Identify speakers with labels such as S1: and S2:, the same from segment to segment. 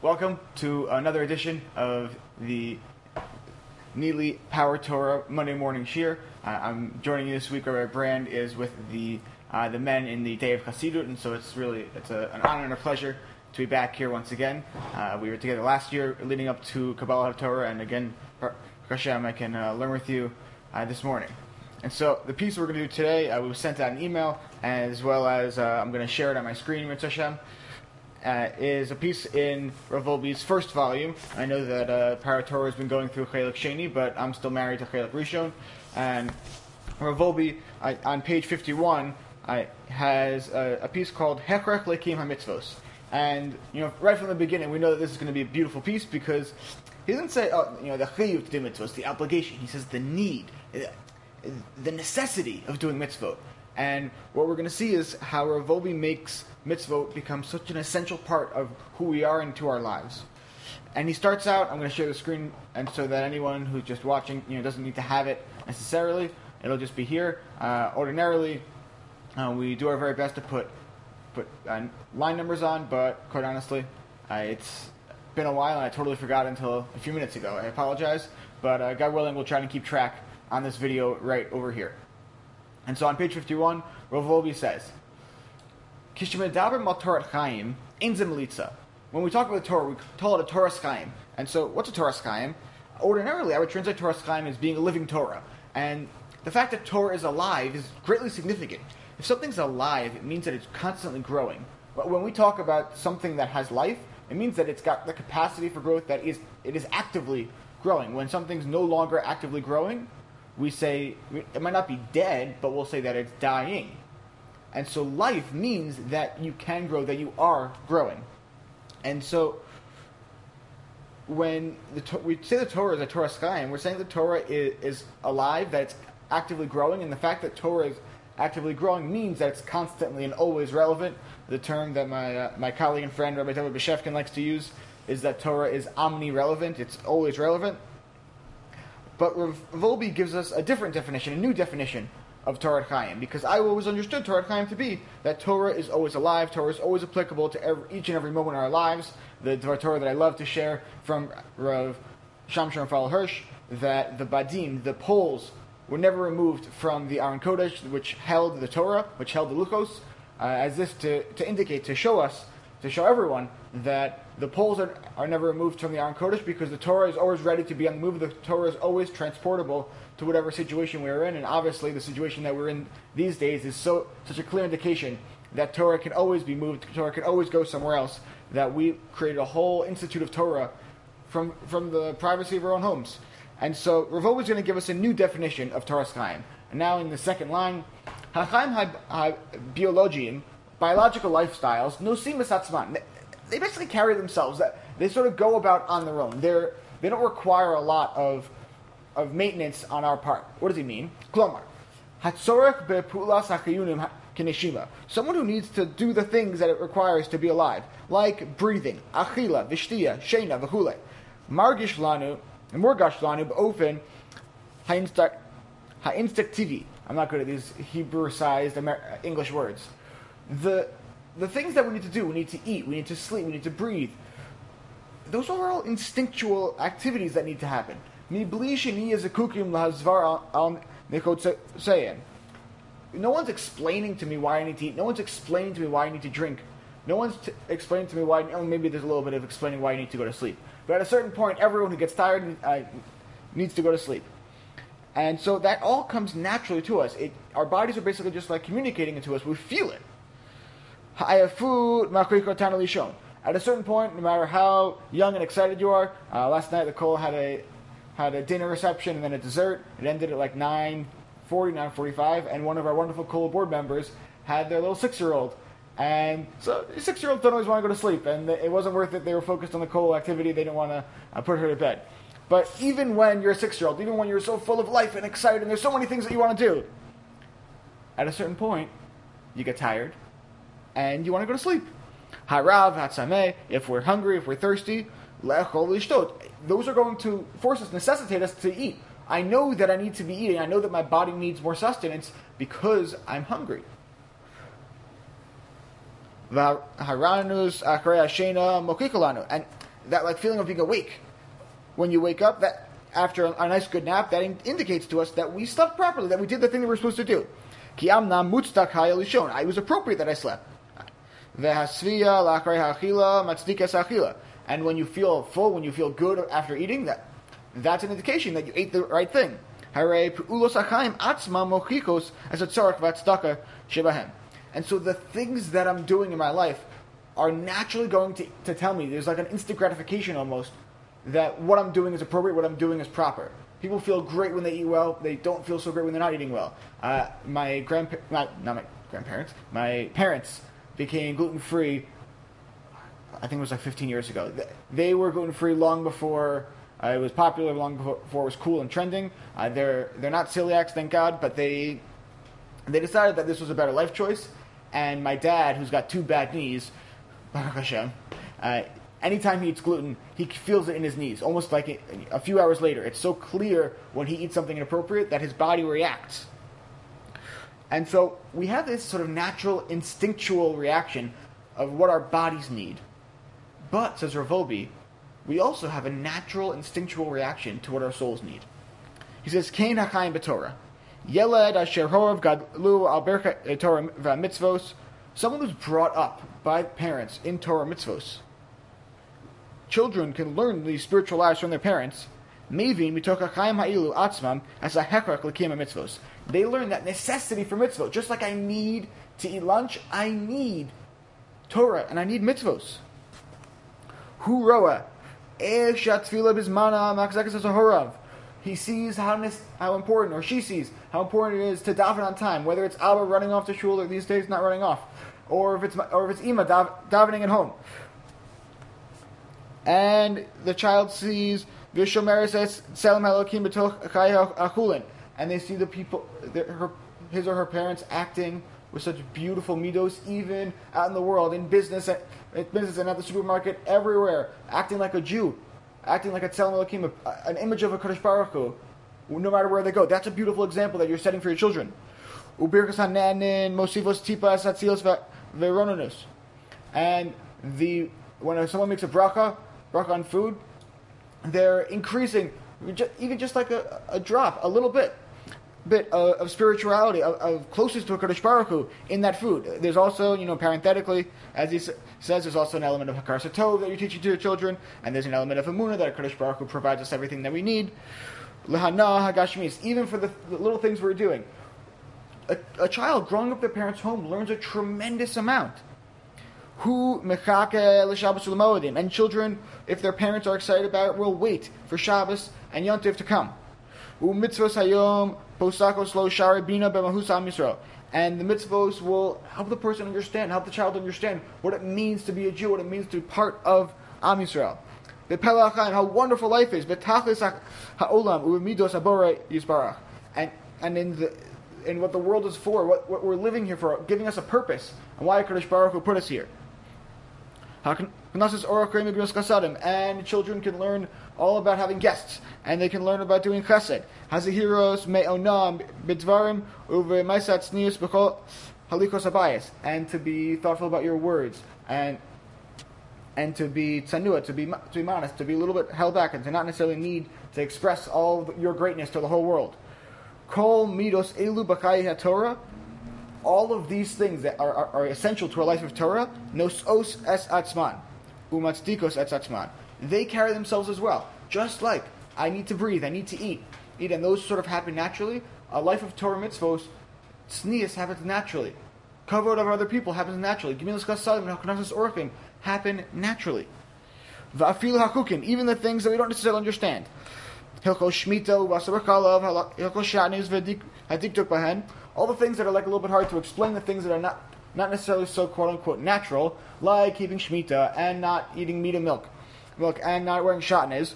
S1: Welcome to another edition of the Neely Power Torah Monday Morning Shir. I'm joining you this week. Rabbi Brand is with the men in the Day of Chassidut, and so it's an honor and a pleasure to be back here once again. We were together last year leading up to Kabbalah Torah, and again, Hashem, I can learn with you this morning. And so the piece we're going to do today, we was sent out an email, as well as I'm going to share it on my screen, Mitzvah Hashem. Is a piece in Rav Wolbe's first volume. I know that Power Torah has been going through Chelik Sheni, but I'm still married to Chelik Rishon. And Rav Wolbe, on page 51, has a piece called Hechrech Lekim HaMitzvos. And, right from the beginning, we know that this is going to be a beautiful piece because he doesn't say, the chiyuv to do mitzvos, the obligation. He says the need, the necessity of doing mitzvot. And what we're going to see is how Rav Wolbe makes mitzvot become such an essential part of who we are into our lives. And he starts out, I'm going to share the screen, and so that anyone who's just watching, doesn't need to have it necessarily. It'll just be here. Ordinarily, we do our very best to put line numbers on, but quite honestly, it's been a while and I totally forgot until a few minutes ago. I apologize, but God willing, we'll try to keep track on this video right over here. And so on page 51, Rav Wolbe says, when we talk about the Torah, we call it a Torah Chaim. And so, what's a Torah Chaim? Ordinarily, I would translate Torah Chaim as being a living Torah. And the fact that Torah is alive is greatly significant. If something's alive, it means that it's constantly growing. But when we talk about something that has life, it means that it's got the capacity for growth, that it is actively growing. When something's no longer actively growing, we say, it might not be dead, but we'll say that it's dying. And so life means that you can grow, that you are growing. And so when we say the Torah is a Torah Chaim, we're saying the Torah is alive, that it's actively growing, and the fact that Torah is actively growing means that it's constantly and always relevant. The term that my colleague and friend Rabbi David Beshefkin likes to use is that Torah is omni-relevant, it's always relevant. But Rav Wolbe gives us a different definition, a new definition of Torah Chaim, because I always understood Torah Chaim to be that Torah is always alive, Torah is always applicable to each and every moment in our lives. The Torah that I love to share from Rav Shamshon Raphael Hirsch, that the Badim, the poles, were never removed from the Aron Kodesh, which held the Torah, which held the Luchos, as this to indicate, to show everyone that the poles are never removed from the Aron Kodesh, because the Torah is always ready to be on the move. The Torah is always transportable to whatever situation we're in, and obviously the situation that we're in these days is such a clear indication that Torah can always be moved, Torah can always go somewhere else, that we created a whole institute of Torah from the privacy of our own homes. And so Rav Wolbe is going to give us a new definition of Torah Chaim. And now in the second line, Hachaim biologium, biological lifestyles, nosim esatzman. They basically carry themselves. They sort of go about on their own. They don't require a lot of maintenance on our part. What does he mean? Klomar, hatzorech bepulas hachayunim kineshima. Someone who needs to do the things that it requires to be alive, like breathing, achila, vishtia, sheina, v'hule. Margish lanu, morgash lanu, b'ofen ha'instinctivi. I'm not good at these Hebrew-sized English words. The things that we need to do, we need to eat, we need to sleep, we need to breathe, those are all instinctual activities that need to happen. No one's explaining to me why I need to eat. No one's explaining to me why I need to drink. No one's explaining to me why, maybe there's a little bit of explaining why I need to go to sleep. But at a certain point, everyone who gets tired needs to go to sleep. And so that all comes naturally to us. Our bodies are basically just like communicating it to us. We feel it. At a certain point, no matter how young and excited you are, last night the Kol had a dinner reception and then a dessert. It ended at like 9:40, 9:45, and one of our wonderful Kol board members had their little 6-year-old. And so 6-year-olds don't always want to go to sleep, and it wasn't worth it. They were focused on the Kol activity. They didn't want to put her to bed. But even when you're a 6-year-old, even when you're so full of life and excited, and there's so many things that you want to do, at a certain point, you get tired, and you want to go to sleep. Harav, Hatzameh, if we're hungry, if we're thirsty, Lechol Lishtot. Those are going to necessitate us to eat. I know that I need to be eating. I know that my body needs more sustenance because I'm hungry. And that like feeling of being awake. When you wake up, that after a nice good nap, that indicates to us that we slept properly, that we did the thing that we're supposed to do. Ki amnam mutzdak hayeh lishon. It was appropriate that I slept. Vehasviya la'achrei ha'achila matzdikas ha'achila. And when you feel full, when you feel good after eating, that's an indication that you ate the right thing. Harei pe'ulos ha'chaim atzma mochikos as a tzarech v'atzdaka shebahem. And so the things that I'm doing in my life are naturally going to tell me, there's like an instant gratification almost, that what I'm doing is appropriate, what I'm doing is proper. People feel great when they eat well. They don't feel so great when they're not eating well. My parents became gluten-free, I think it was like 15 years ago. They were gluten-free long before it was popular, long before it was cool and trending. They're not celiacs, thank God, but they decided that this was a better life choice. And my dad, who's got 2 bad knees, Baruch Hashem, anytime he eats gluten, he feels it in his knees, almost like a few hours later. It's so clear when he eats something inappropriate that his body reacts. And so we have this sort of natural, instinctual reaction of what our bodies need. But, says Rav Wolbe, we also have a natural, instinctual reaction to what our souls need. He says, Kain ha'chaim b'Torah. Yeled asher horav gadlu al berka Torah v'mitzvos. Someone who's brought up by parents in Torah mitzvos. Children can learn these spiritual lives from their parents. Mevin mitoch ha'chaim ha'ilu atzmam as a hekrak l'kiyam mitzvos. They learn that necessity for mitzvot. Just like I need to eat lunch, I need Torah and I need mitzvos. Hu roa eshat tefillah bizmana makzakas horav. He sees how important, or she sees how important it is to daven on time. Whether it's Abba running off to shul, or these days not running off, or if it's Ima davening at home. And the child sees Vishomer says Selam Elokim b'toch chayei ha'chulin, and they see the people, his or her parents acting with such beautiful midos, even out in the world, in business and at the supermarket, everywhere, acting like a Jew, acting like a Tzelem Elokim, an image of a Kadosh Baruch Hu, no matter where they go. That's a beautiful example that you're setting for your children. Ubirkas hananin mosivos tipas hatzilos verononus. And when someone makes a bracha on food, they're increasing, even just like a drop, a little bit of spirituality, of closeness to a Kadosh Baruch Hu in that food. There's also, parenthetically, as he says, there's also an element of Hakar Satov that you're teaching to your children, and there's an element of Emunah that Kadosh Baruch Hu provides us everything that we need. Lehana Hagashmis, even for the little things we're doing. A child growing up in their parents' home learns a tremendous amount. Hu mechake l'Shabbos u'lemoedim, and children, if their parents are excited about it, will wait for Shabbos and Yom Tov to come. Mitzvos hayom posakos lo shari bina b'mahus am Yisrael, and the mitzvos will help the person understand, help the child understand what it means to be a Jew, what it means to be part of Am Yisrael. B'pelach and how wonderful life is. B'tachlis ha'olam u'midos habore yisbarach, and in what the world is for, what we're living here for, giving us a purpose, and why Kadosh Baruch Hu put us here. And children can learn all about having guests, and they can learn about doing chesed. Hazahiros me'onam b'dvarim u'v'maisat tznius b'chol halikos habayis, and to be thoughtful about your words, and to be tzanua, to be modest, to be a little bit held back, and to not necessarily need to express all your greatness to the whole world. Kol midos elu b'chayei haTorah. All of these things that are essential to a life of Torah, nosos es atzman, umatzdikos es atzman. They carry themselves as well. Just like I need to breathe, I need to eat, and those sort of happen naturally. A life of Torah mitzvos, tznius happens naturally. Kavod of other people happens naturally. Gemilas chasadim and haknasas orchim happen naturally. Va'afil hakukin, even the things that we don't necessarily understand. Hilchos shmita u'vasarachalav, hilchos shatnez v'adiktuk bahen. All the things that are like a little bit hard to explain, the things that are not necessarily so quote-unquote natural, like keeping Shemitah and not eating meat and milk, and not wearing shatnez.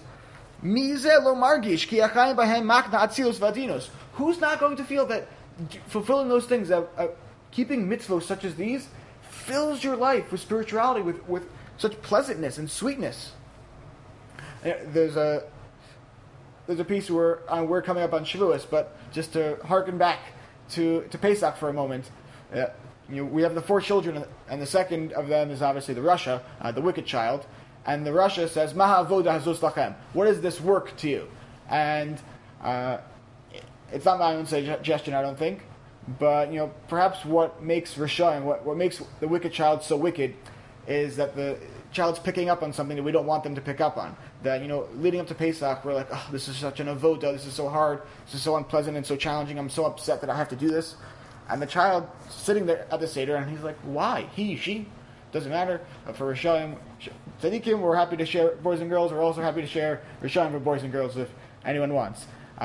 S1: Who's not going to feel that fulfilling those things, keeping mitzvot such as these, fills your life with spirituality, with such pleasantness and sweetness? There's a piece where we're coming up on Shavuos, but just to harken back to Pesach for a moment, we have the 4 children, and the second of them is obviously the Rasha, the wicked child, And the Rasha says, Maha avoda hazos lachem. What is this work to you? And it's not my own suggestion, I don't think. But, perhaps what makes Rishayim, what makes the wicked child so wicked is that the child's picking up on something that we don't want them to pick up on. That, leading up to Pesach, we're like, oh, this is such an avoda, this is so hard, this is so unpleasant and so challenging, I'm so upset that I have to do this. And the child sitting there at the Seder, and he's like, why? He, she, doesn't matter. For Rishayim, Tzadikim, we're happy to share boys and girls, we're also happy to share Rishayim with boys and girls if anyone wants.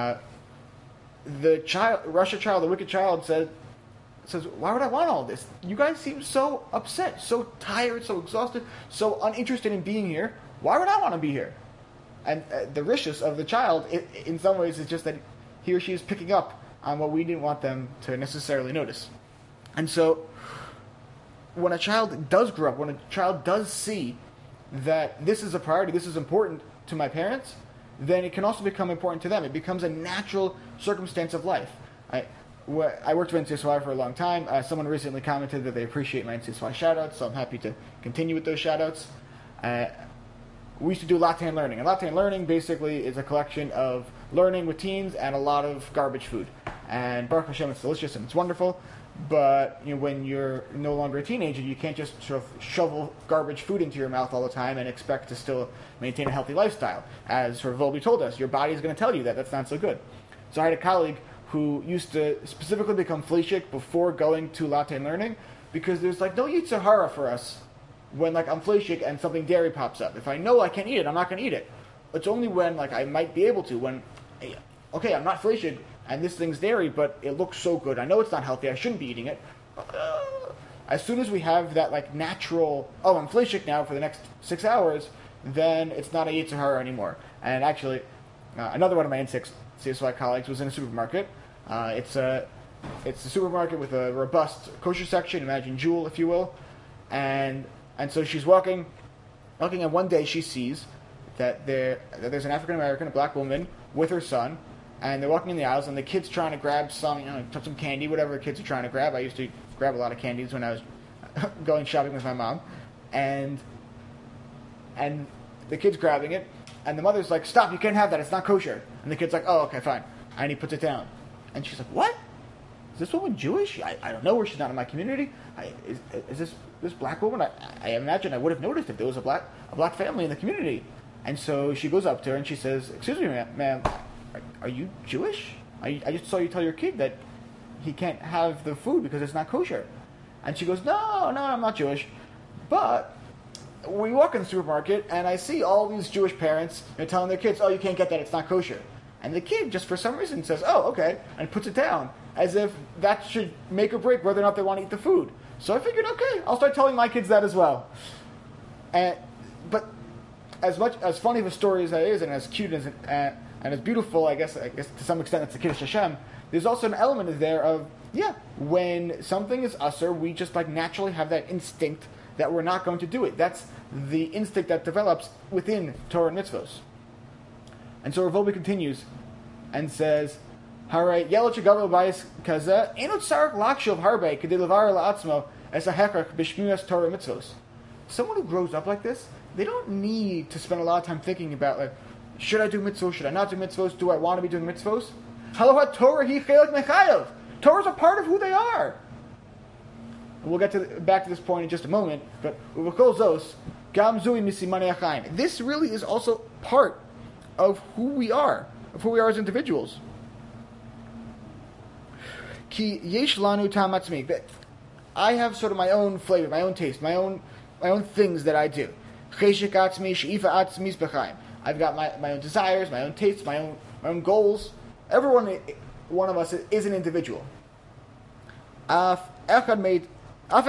S1: The Russia child, the wicked child, says, why would I want all this? You guys seem so upset, so tired, so exhausted, so uninterested in being here. Why would I want to be here? And the rishus of the child, in some ways, is just that he or she is picking up on what we didn't want them to necessarily notice. And so, when a child does grow up, when a child does see that this is a priority, this is important to my parents, then it can also become important to them. It becomes a natural circumstance of life. I worked with NCSY for a long time. Someone recently commented that they appreciate my NCSY shoutouts, so I'm happy to continue with those shoutouts. We used to do Lattan Learning. And Lattan Learning basically is a collection of learning with teens and a lot of garbage food. And Baruch Hashem, it's delicious and it's wonderful. But when you're no longer a teenager, you can't just sort of shovel garbage food into your mouth all the time and expect to still maintain a healthy lifestyle. As sort of Volby told us, your body is going to tell you that that's not so good. So I had a colleague who used to specifically become fleshik before going to Lattan Learning because there's no Yetzer Hara for us when I'm fleshik and something dairy pops up. If I know I can't eat it, I'm not going to eat it. It's only when I might be able to, when, okay, I'm not fleshik, and this thing's dairy, but it looks so good. I know it's not healthy. I shouldn't be eating it. As soon as we have that natural, I'm fleshik now for the next 6 hours, then it's not a Yetzer Hara anymore. And actually, another one of my NCSY colleagues was in a supermarket. It's a supermarket with a robust kosher section. Imagine Jewel, if you will. And so she's walking, and one day she sees that there's an African American, a black woman, with her son. And they're walking in the aisles, and the kid's trying to grab some candy, whatever kids are trying to grab. I used to grab a lot of candies when I was going shopping with my mom. And the kid's grabbing it, and the mother's like, stop, you can't have that, it's not kosher. And the kid's like, oh, okay, fine. And he puts it down. And she's like, what? Is this woman Jewish? I don't know her, she's not in my community. Is this black woman? I imagine I would have noticed if there was a black family in the community. And so she goes up to her, and she says, excuse me, ma'am, are you Jewish? I just saw you tell your kid that he can't have the food because it's not kosher. And she goes, no, I'm not Jewish. But we walk in the supermarket, and I see all these Jewish parents telling their kids, oh, you can't get that, it's not kosher. And the kid, just for some reason, says, oh, okay, and puts it down, as if that should make or break whether or not they want to eat the food. So I figured, okay, I'll start telling my kids that as well. But as funny of a story as that is, and as cute and as beautiful, I guess to some extent it's the Kiddush Hashem, there's also an element there of, when something is usher, we just naturally have that instinct that we're not going to do it. That's the instinct that develops within Torah and mitzvos. And so Rav Wolbe continues and says, "Haray yelot shegavel b'ayis kazeh enot tzarich lakshav harbe kedei levar la'atzmo es hahekach b'shmiras Torah mitzvos." Someone who grows up like this, they don't need to spend a lot of time thinking about should I do mitzvos, should I not do mitzvos, do I want to be doing mitzvos? Halacha Torah hi chelik mechayev. Torah is a part of who they are. And we'll get back to this point in just a moment, but uv'kol zos gam zui misimani achayim. This really is also part of who we are as individuals. Ki yesh lanu tam atzmi. I have sort of my own flavor, my own taste, my own things that I do. Cheshik atzmi, she'ifa atzmi b'chaim. I've got my own desires, my own tastes, my own goals. Every one of us is an individual. None of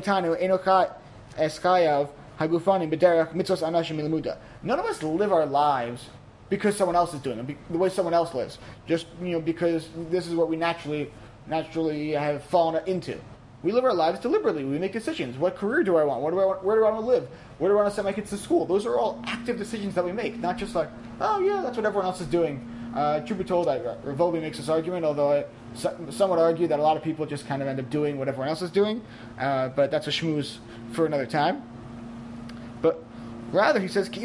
S1: us live our lives because someone else is doing them, the way someone else lives. Just because this is what we naturally have fallen into. We live our lives deliberately. We make decisions. What career do I want? Where do I want to live? Where do I want to send my kids to school? Those are all active decisions that we make, not just oh yeah, that's what everyone else is doing. Truth be told, Rav Wolbe makes this argument, although some would argue that a lot of people just kind of end up doing what everyone else is doing. But that's a schmooze for another time. But Rather, he says,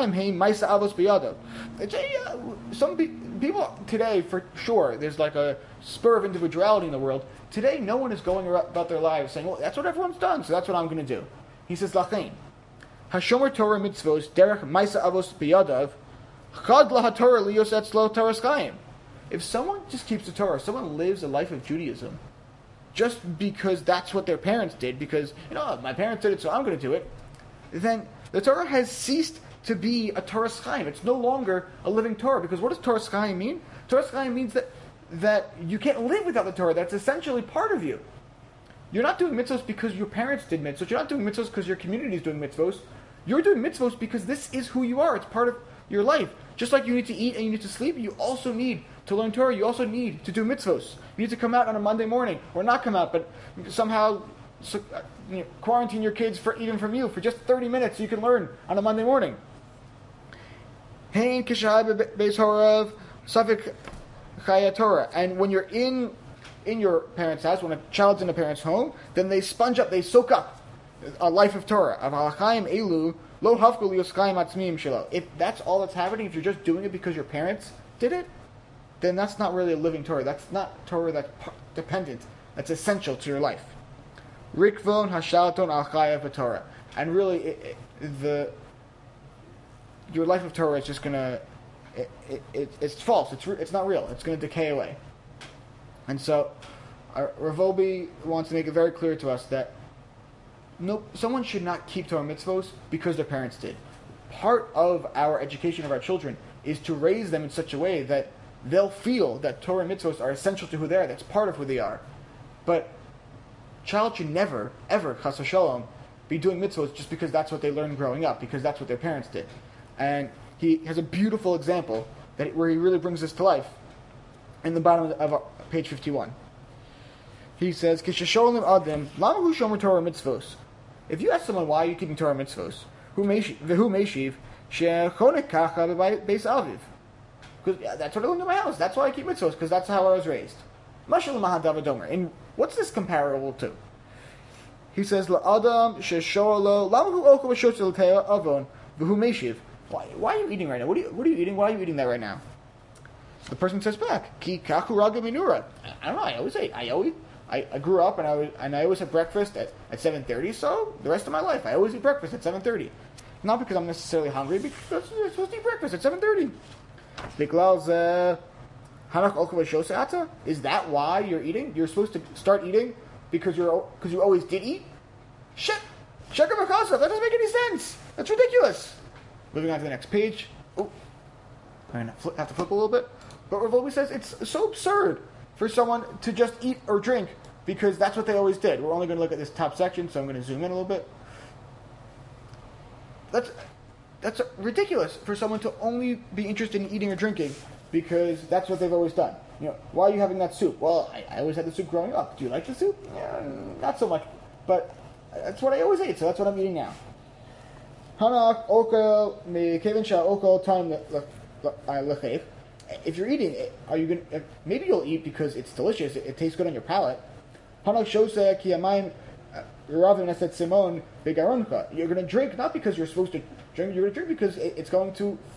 S1: some people today, for sure, there's like a spur of individuality in the world. Today, no one is going about their lives saying, well, that's what everyone's done, so that's what I'm going to do. He says, Lachain, Hashomer Torah mitzvos, derech maisa avos biyadav, chad lahatorah liyos etzlo Torah skayim. If someone just keeps the Torah, someone lives a life of Judaism, just because that's what their parents did, because, my parents did it, so I'm going to do it, then the Torah has ceased to be a Torah Chaim. It's no longer a living Torah, because what does Torah Chaim mean? Torah Chaim means that you can't live without the Torah. That's essentially part of you. You're not doing mitzvos because your parents did mitzvos. You're not doing mitzvos because your community is doing mitzvos. You're doing mitzvos because this is who you are. It's part of your life. Just like you need to eat and you need to sleep, you also need to learn Torah. You also need to do mitzvos. You need to come out on a Monday morning, or not come out, but somehow quarantine your kids even from you for just 30 minutes so you can learn on a Monday morning. And when you're in your parents' house, when a child's in a parent's home, then they sponge up, they soak up a life of Torah. If that's all that's happening, if you're just doing it because your parents did it, then that's not really a living Torah. That's not Torah that's dependent. That's essential to your life. Rikvon hashalaton al chayav Torah, and really, your life of Torah is just gonna, it's false. It's not real. It's gonna decay away. And so, Rav Wolbe wants to make it very clear to us that someone should not keep Torah mitzvos because their parents did. Part of our education of our children is to raise them in such a way that they'll feel that Torah mitzvos are essential to who they are. That's part of who they are. But child should never, ever, chas v'shalom, be doing mitzvos just because that's what they learned growing up, because that's what their parents did. And he has a beautiful example where he really brings this to life in the bottom of page 51. He says, Kishasholim adim, lama hu shomer Torah mitzvos. If you ask someone, why are you keeping Torah mitzvos? Who meshiv, she'chonek kacha beis aviv. Because that's what I learned in my house. That's why I keep mitzvos, because that's how I was raised. Mashal mahadav adomer. And what's this comparable to? He says, la'adam she'sholo, lama hu oko v'shotzel te'ah avon, v'hu meshiv. Why are you eating right now? What are you eating? Why are you eating that right now? So the person says back, Ki kaku raga minura. I don't know. I always ate. I grew up and I always had breakfast at 7:30. So the rest of my life, I always eat breakfast at 7:30. Not because I'm necessarily hungry, because you're supposed to eat breakfast at 7:30. Is that why you're eating? You're supposed to start eating because you always did eat? Shit! That doesn't make any sense. That's ridiculous. Moving on to the next page. Oh, I have to flip a little bit. But Rav Wolbe says it's so absurd for someone to just eat or drink because that's what they always did. We're only going to look at this top section, so I'm going to zoom in a little bit. That's ridiculous for someone to only be interested in eating or drinking because that's what they've always done. Why are you having that soup? Well, I always had the soup growing up. Do you like the soup? Yeah, not so much. But that's what I always ate, so that's what I'm eating now. If you're eating, are you going? Maybe you'll eat because it's delicious. It tastes good on your palate. You're going to drink not because you're supposed to drink. You're going to drink because it's going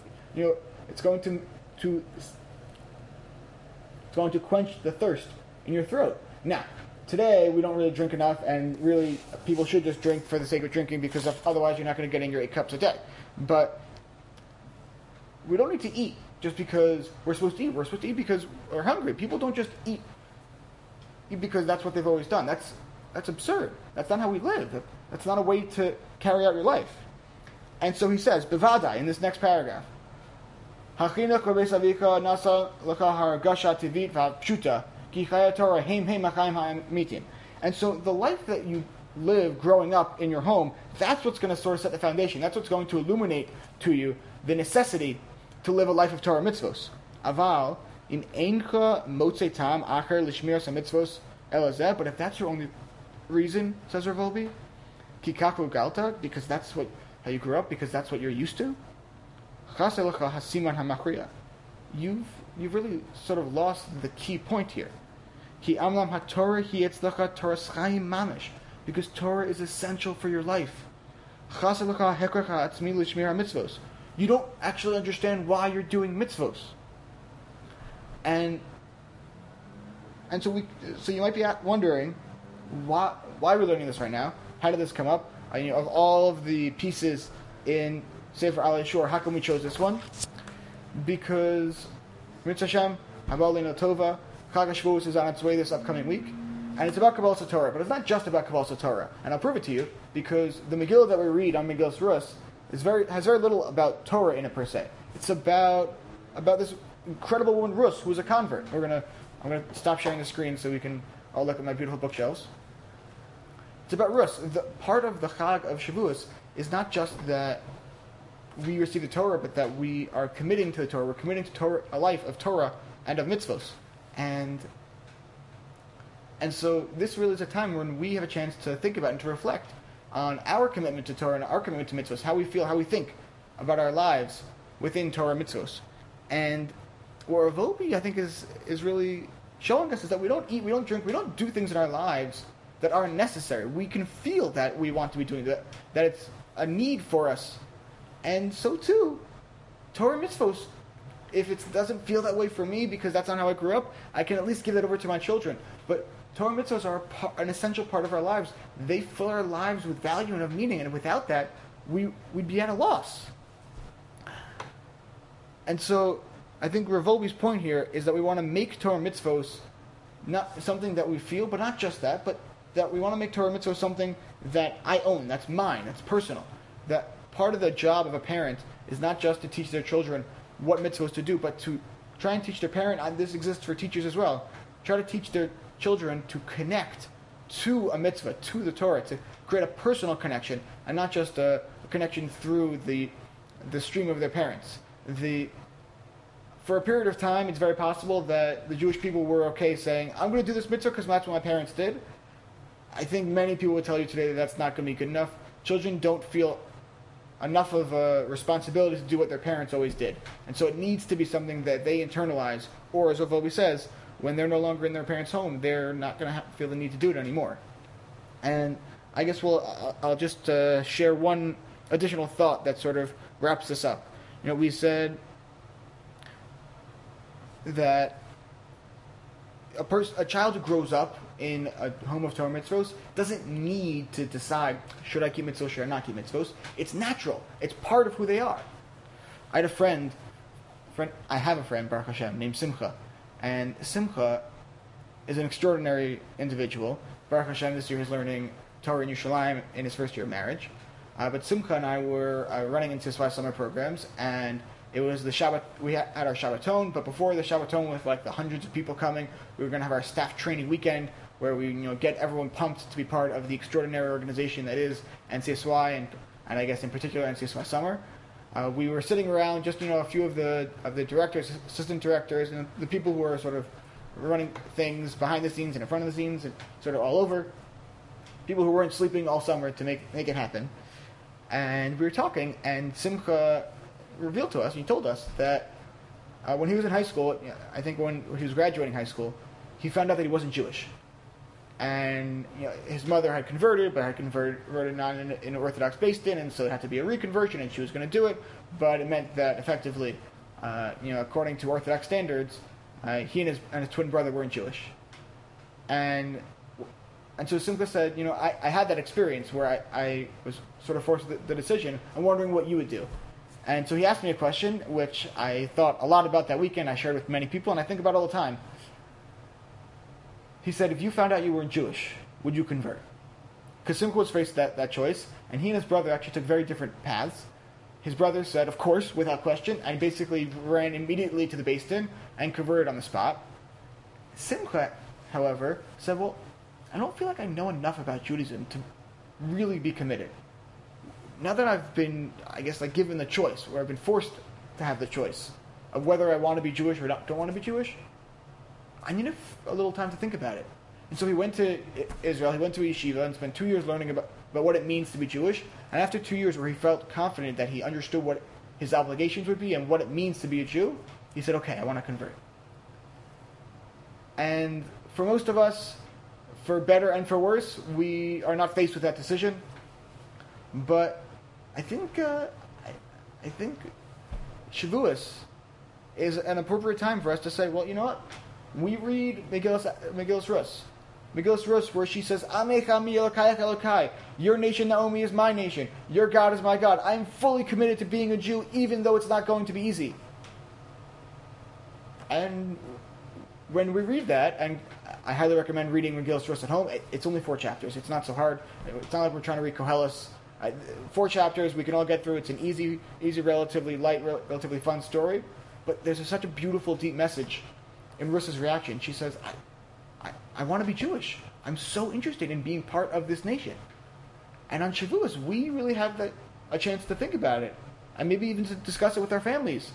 S1: to quench the thirst in your throat. Now, today we don't really drink enough, and really people should just drink for the sake of drinking because otherwise you're not going to get in your 8 cups a day. But we don't need to eat just because we're supposed to eat. We're supposed to eat because we're hungry. People don't just eat because that's what they've always done. That's absurd. That's not how we live. That's not a way to carry out your life. And so he says, Bevadai, in this next paragraph, Hachinach Rabbeis Avika nasa laka hargasha tivit v'pshuta ki chaya Torah heim achayim ha'mitim. And so the life that you live growing up in your home, that's what's going to sort of set the foundation. That's what's going to illuminate to you the necessity to live a life of Torah mitzvos. Aval, in eincha motzei tam acher lishmiras mitzvos elazeh. But if that's your only reason, says Rav Wolbe, ki kaku galta, because that's how you grew up, because that's what you're used to, you've really sort of lost the key point here. Ki amlam haTorah hi etzlacha Torah chaim mamish, because Torah is essential for your life. You don't actually understand why you're doing mitzvos. And so you might be wondering why we're learning this right now. How did this come up? Of all of the pieces in Sefer Alei Shur, how come we chose this one? Because Mitzvah Hashem, Haba Leinu Tova, Chag HaShavuos is on its way this upcoming week, and it's about Kabbalas Torah. But it's not just about Kabbalas Torah, and I'll prove it to you because the Megillah that we read on Megillas Rus has very little about Torah in it per se. It's about this incredible woman Rus who was a convert. I'm gonna stop sharing the screen so we can all look at my beautiful bookshelves. It's about Rus. The part of the Chag of Shavuos is not just that we receive the Torah, but that we are committing to the Torah. We're committing to Torah, a life of Torah and of mitzvos. And so this really is a time when we have a chance to think about and to reflect on our commitment to Torah and our commitment to mitzvos, how we feel, how we think about our lives within Torah mitzvos. And what Rav Wolbe, I think, is really showing us is that we don't eat, we don't drink, we don't do things in our lives that aren't necessary. We can feel that we want to be doing that it's a need for us. And so too, Torah mitzvos, if it doesn't feel that way for me because that's not how I grew up, I can at least give that over to my children. But Torah mitzvos are an essential part of our lives. They fill our lives with value and of meaning, and without that, we'd be at a loss. And so, I think Rav Wolbe's point here is that we want to make Torah mitzvos not something that we feel, but not just that, but that we want to make Torah mitzvos something that I own, that's mine, that's personal. That part of the job of a parent is not just to teach their children what mitzvahs to do, but to try and teach their parent, and this exists for teachers as well, try to teach their children to connect to a mitzvah, to the Torah, to create a personal connection, and not just a connection through the stream of their parents. For a period of time, it's very possible that the Jewish people were okay saying, I'm going to do this mitzvah because that's what my parents did. I think many people would tell you today that that's not going to be good enough. Children don't feel enough of a responsibility to do what their parents always did. And so it needs to be something that they internalize, or as Rav Wolbe says, when they're no longer in their parents' home, they're not going to feel the need to do it anymore. And I guess I'll just share one additional thought that sort of wraps this up. We said that a child who grows up in a home of Torah mitzvos doesn't need to decide, should I keep mitzvos, should I not keep mitzvos? It's natural. It's part of who they are. I have a friend, Baruch Hashem, named Simcha. And Simcha is an extraordinary individual. Baruch Hashem this year is learning Torah in Yerushalayim in his first year of marriage. But Simcha and I were running into Sfai summer programs, and it was the Shabbat. We had our Shabbaton, but before the Shabbaton, with like the hundreds of people coming, we were going to have our staff training weekend where we get everyone pumped to be part of the extraordinary organization that is NCSY, and I guess in particular NCSY Summer. We were sitting around, just a few of the directors, assistant directors, and the people who were sort of running things behind the scenes and in front of the scenes and sort of all over. People who weren't sleeping all summer to make it happen. And we were talking, and Simcha revealed to us, and he told us that when he was in high school, I think when he was graduating high school, he found out that he wasn't Jewish. And his mother had converted, but had converted not in an Orthodox based din, and so it had to be a reconversion, and she was going to do it. But it meant that effectively, according to Orthodox standards, he and his twin brother weren't Jewish. And so Simcha said, I had that experience where I was sort of forced the decision. I'm wondering what you would do. And so he asked me a question, which I thought a lot about that weekend. I shared with many people, and I think about all the time. He said, if you found out you weren't Jewish, would you convert? Because Simcha was faced that choice, and he and his brother actually took very different paths. His brother said, of course, without question, and basically ran immediately to the Beis Din and converted on the spot. Simcha, however, said, well, I don't feel like I know enough about Judaism to really be committed. Now that I've been, given the choice, or I've been forced to have the choice of whether I want to be Jewish or don't want to be Jewish, I need a little time to think about it. And so he went to Israel, he went to yeshiva, and spent 2 years learning about what it means to be Jewish. And after 2 years where he felt confident that he understood what his obligations would be and what it means to be a Jew, he said, okay, I want to convert. And for most of us, for better and for worse, we are not faced with that decision. But I think I think Shavuos is an appropriate time for us to say, well, you know what? We read Megillas Rus. Megillas Rus, where she says, Amech Ami Elokayach Elokai. Your nation, Naomi, is my nation. Your God is my God. I am fully committed to being a Jew, even though it's not going to be easy. And when we read that, and I highly recommend reading Megillas Rus at home, it's only 4 chapters. It's not so hard. It's not like we're trying to read Koheles. 4 chapters, we can all get through. It's an easy, relatively light, relatively fun story. But there's such a beautiful, deep message in Rus's reaction. She says, I want to be Jewish. I'm so interested in being part of this nation. And on Shavuos, we really have a chance to think about it. And maybe even to discuss it with our families.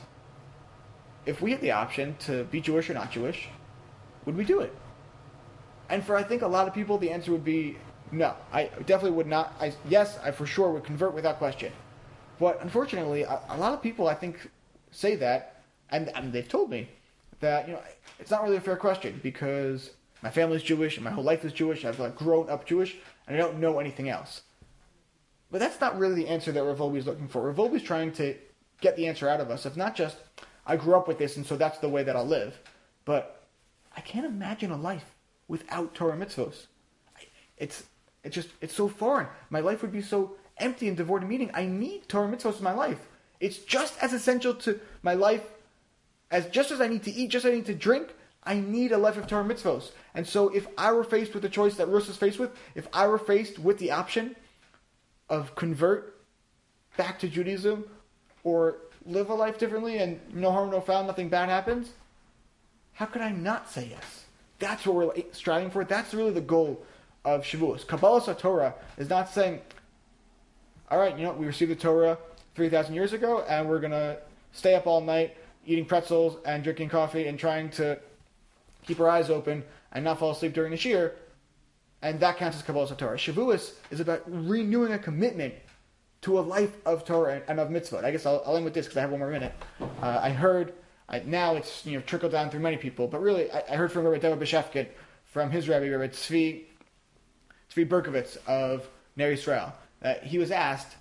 S1: If we had the option to be Jewish or not Jewish, would we do it? And for I think a lot of people, the answer would be no. I definitely would not. Yes, I for sure would convert without question. But unfortunately, a lot of people, I think, say that, and they've told me that, it's not really a fair question because my family's Jewish and my whole life is Jewish. I've grown up Jewish and I don't know anything else. But that's not really the answer that Rav Wolbe's looking for. Rav Wolbe's trying to get the answer out of us of not just, I grew up with this and so that's the way that I'll live, but I can't imagine a life without Torah mitzvos. It's so foreign. My life would be so empty and devoid of meaning. I need Torah mitzvos in my life. It's just as essential to my life as just as I need to eat, just as I need to drink, I need a life of Torah mitzvos. And so if I were faced with the choice that Rus is faced with, if I were faced with the option of convert back to Judaism or live a life differently and no harm, no foul, nothing bad happens, how could I not say yes? That's what we're striving for. That's really the goal of Shavuos. Kabbalas Torah is not saying, all right, we received the Torah 3,000 years ago and we're going to stay up all night eating pretzels and drinking coffee and trying to keep our eyes open and not fall asleep during the shir, and that counts as Kabbalas Torah. Shavuos is about renewing a commitment to a life of Torah and of mitzvot. I guess I'll end with this because I have one more minute. I heard, now it's trickled down through many people, but really I heard from Rabbi David Beshefkin, from his Rabbi Tzvi Berkovitz of Ner Yisrael, that he was asked,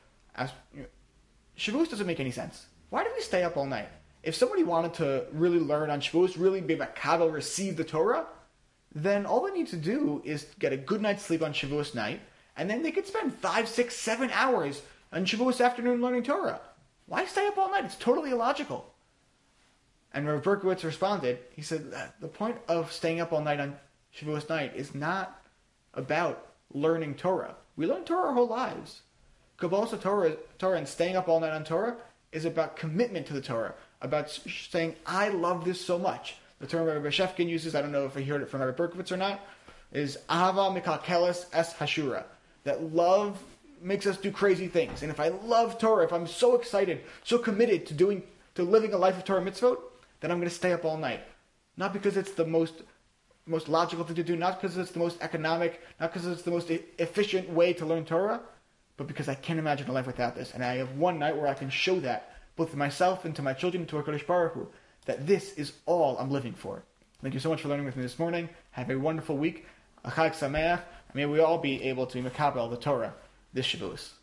S1: Shavuos doesn't make any sense. Why do we stay up all night? If somebody wanted to really learn on Shavuos, really be makabel, receive the Torah, then all they need to do is get a good night's sleep on Shavuos night, and then they could spend 5, 6, 7 hours on Shavuos afternoon learning Torah. Why stay up all night? It's totally illogical. And Rav Berkowitz responded, he said, the point of staying up all night on Shavuos night is not about learning Torah. We learn Torah our whole lives. Kabbalas Torah and staying up all night on Torah is about commitment to the Torah, about saying, I love this so much. The term Rabbi Shefkin uses, I don't know if he heard it from Rabbi Berkowitz or not, is Ahava Mikalkelis Es Hashura. That love makes us do crazy things. And if I love Torah, if I'm so excited, so committed to living a life of Torah mitzvot, then I'm going to stay up all night. Not because it's the most logical thing to do, not because it's the most economic, not because it's the most efficient way to learn Torah, but because I can't imagine a life without this. And I have one night where I can show that, both to myself and to my children and to HaKadosh Baruch Hu, that this is all I'm living for. Thank you so much for learning with me this morning. Have a wonderful week. A Chag Sameach. May we all be able to makabel the Torah this Shavuos.